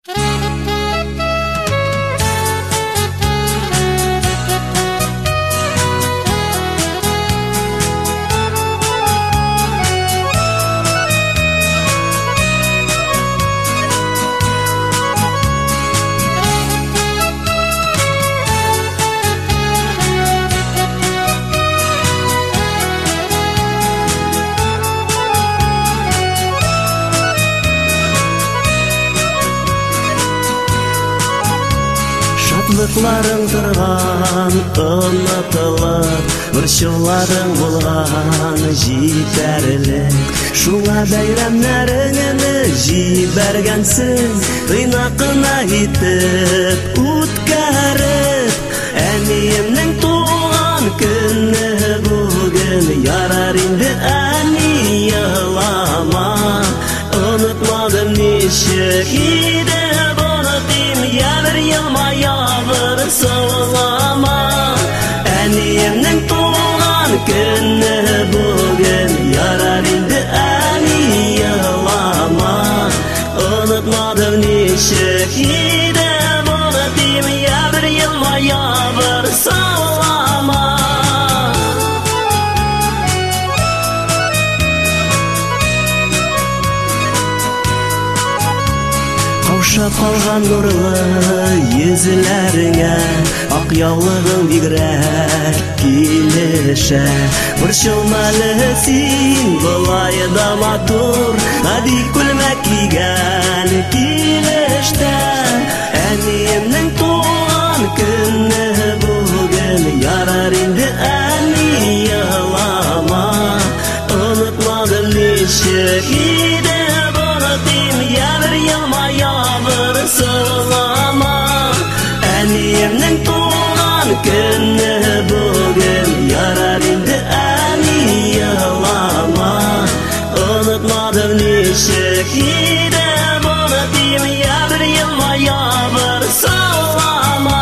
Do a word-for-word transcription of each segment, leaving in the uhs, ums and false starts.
Шатлыкларың тұрған ұнатылып, Үршуларың болған жипәрілік. Шуңа бәйрәмнәріңіні жибәргәнсің, Тыйнақына итеп үткәреп. Әниемнің туған күні бүгін, Ярар инде әни елама. Онытмадым ничек идеп онытым, Ябір елма, ябір сылама. Әниемнің туған күні бүгін, Ярар инде әни елама. Онытмадым ничек идеп онытым, Ябір елма, ябір сылама. Қаушап қалған нұрлы езілеріңе, Ақ яулығың бигрәк килешә. Бір шылмәлі син былай да матур, Нади күлмәк кигән килештә. Әниемнің туған күні бүгін, Ярар инде әни елама. Онытмадым ничек идеп онытым, Ябір елма, ябір сылама. Әниемнің туған күні бүгін, Ярар инде әни елама. Онытмадым ничек идеп онытым, Ябір елма, ябір сылама.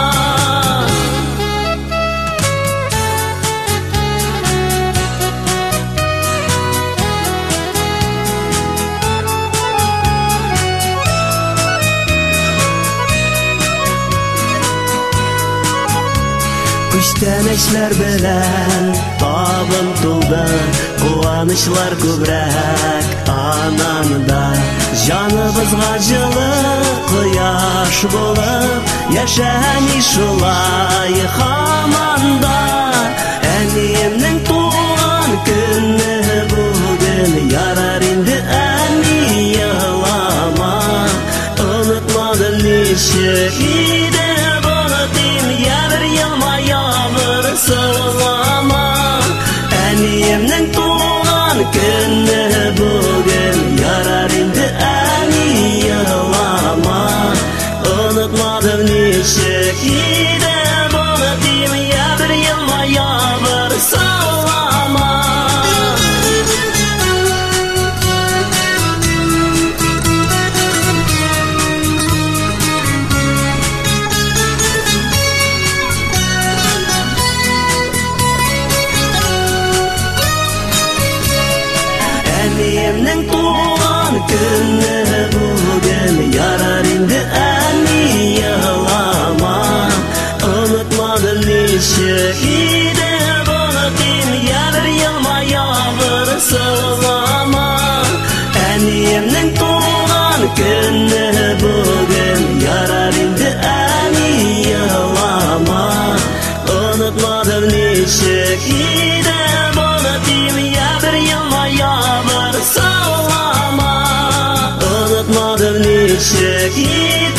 Күчтәнечләр белән табын тулды, Куанычлар күбрәк ананда. Җаныбызга җылы кояш булып, Яшәни шулай һаманда. Әниемнең туган күне бүген, Ярар инде әни елама. Онытмадым ничек идеп онытым, Ябір елма, ябір сылама. Әниемнің туған күні бүгін, Ярар инде әни елама. Онытмадым ничек идеп онытым, Ябір елма, ябір сылама. Әниемнің туған күні бүгін, Ярар инде әни елама. Онытмадым ничек идеп онытым, Ябір елма, ябір сылама. Әниемнің туған күні бүгін, Ярар инде әни елама. Онытмадым ничек идеп онытым, Ябір елма, ябір сылама. Unutmadım nичек